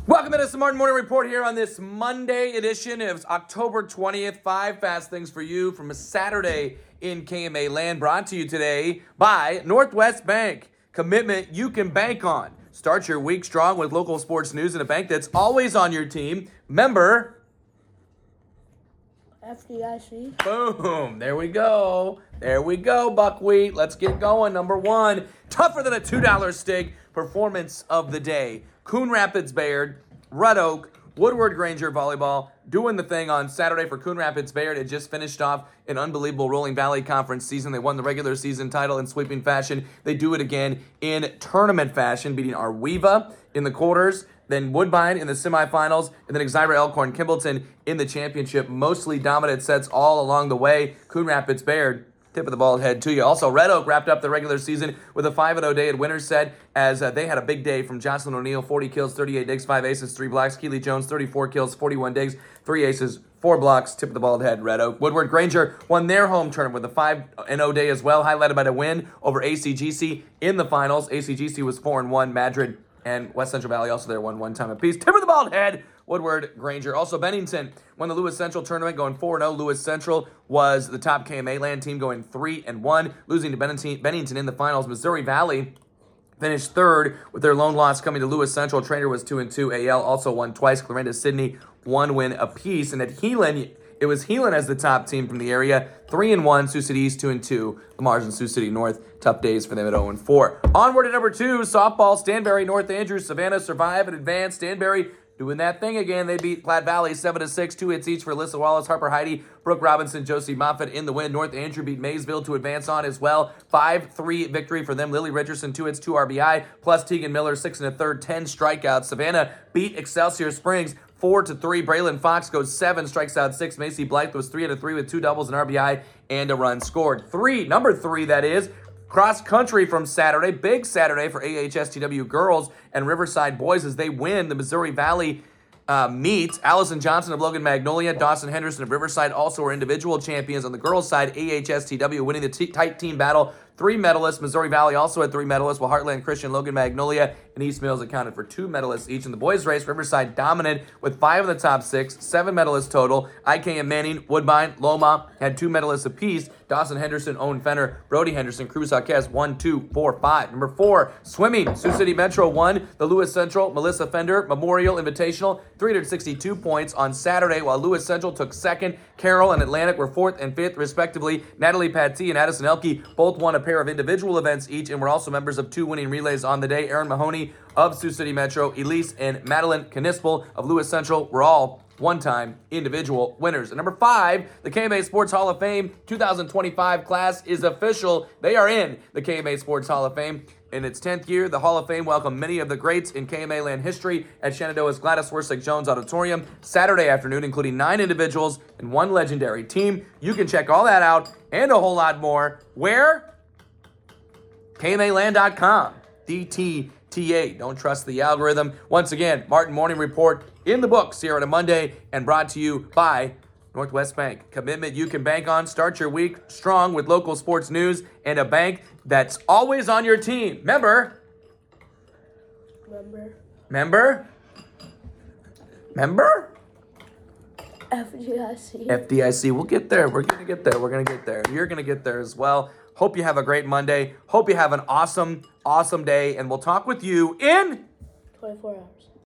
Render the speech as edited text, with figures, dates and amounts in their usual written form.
Welcome to the Martin Morning Report here on this Monday edition. It was October 20th. 5 fast things for you from a Saturday in KMA land, brought to you today by Northwest Bank. Commitment you can bank on. Start your week strong with local sports news and a bank that's always on your team. Member FDIC. Boom. There we go. There we go, Buckwheat. Let's get going. Number one, tougher than a $2 steak. Performance of the day. Coon Rapids Bayard, Red Oak, Woodward Granger volleyball doing the thing on Saturday for Coon Rapids Bayard. It just finished off an unbelievable Rolling Valley Conference season. They won the regular season title in sweeping fashion. They do it again in tournament fashion, beating Arweva in the quarters, then Woodbine in the semifinals, and then Exira Elkhorn Kimballton in the championship. Mostly dominant sets all along the way. Coon Rapids Bayard, tip of the bald head to you. Also, Red Oak wrapped up the regular season with a 5-0 day at Winter's Set as they had a big day from Jocelyn O'Neill, 40 kills, 38 digs, 5 aces, 3 blocks. Keely Jones, 34 kills, 41 digs, 3 aces, 4 blocks. Tip of the bald head, Red Oak. Woodward Granger won their home tournament with a 5-0 day as well, highlighted by the win over ACGC in the finals. ACGC was 4-1. Madrid and West Central Valley also there won one time apiece. Tip of the bald head, Woodward Granger. Also, Bennington won the Lewis Central tournament going 4-0. Lewis Central was the top KMA land team going 3-1, losing to Bennington in the finals. Missouri Valley finished third with their lone loss coming to Lewis Central. Trainer was 2-2. AL also won twice. Clarinda Sidney, 1 win apiece. And at Heelan, it was Heelan as the top team from the area. 3-1. Sioux City East 2-2. Lamar's and Sioux City North. Tough days for them at 0-4. Onward to number 2, softball. Stanberry, North Andrews, Savannah survive and advance. Stanberry doing that thing again. They beat Platte Valley 7-6. 2 hits each for Alyssa Wallace, Harper Heidi, Brooke Robinson, Josie Moffitt in the win. North Andrew beat Maysville to advance on as well. 5-3 victory for them. Lily Richardson, 2 hits, 2 RBI, plus Tegan Miller, 6 1/3, 10 strikeouts. Savannah beat Excelsior Springs 4-3. Braylon Fox goes 7, strikes out 6. Macy Blythe was 3 3 with 2 doubles, an RBI, and a run scored. Number 3, that is. Cross country from Saturday. Big Saturday for AHSTW girls and Riverside boys as they win the Missouri Valley meet. Allison Johnson of Logan Magnolia, Dawson Henderson of Riverside also were individual champions on the girls' side. AHSTW winning the tight team battle. 3 medalists. Missouri Valley also had 3 medalists, while Heartland Christian, Logan Magnolia, and East Mills accounted for 2 medalists each. In the boys' race, Riverside dominant with 5 of the top 6, 7 medalists total. IKM Manning, Woodbine, Loma had 2 medalists apiece. Dawson Henderson, Owen Fenner, Brody Henderson, Cruz Jaquez, 1, 2, 4, 5. Number 4, swimming. Sioux City Metro won the Lewis Central Melissa Fender Memorial Invitational, 362 points on Saturday, while Lewis Central took second. Carroll and Atlantic were 4th and 5th, respectively. Natalie Pattee and Addison Elke both won a pair of individual events each and were also members of 2 winning relays on the day. Aaron Mahoney of Sioux City Metro, Elise and Madeline Knispel of Lewis Central were all one-time individual winners. And number 5, the KMA Sports Hall of Fame 2025 class is official. They are in the KMA Sports Hall of Fame. In its 10th year, the Hall of Fame welcomed many of the greats in KMA land history at Shenandoah's Gladys Wersick Jones Auditorium Saturday afternoon, including 9 individuals and 1 legendary team. You can check all that out and a whole lot more. Where? KMAland.com. DTTA. Don't trust the algorithm. Once again, Martin Morning Report in the books here on a Monday and brought to you by Northwest Bank. Commitment you can bank on. Start your week strong with local sports news and a bank that's always on your team. Member? FDIC. We'll get there. We're going to get there. We're going to get there. You're going to get there as well. Hope you have a great Monday. Hope you have an awesome day. And we'll talk with you in 24 hours.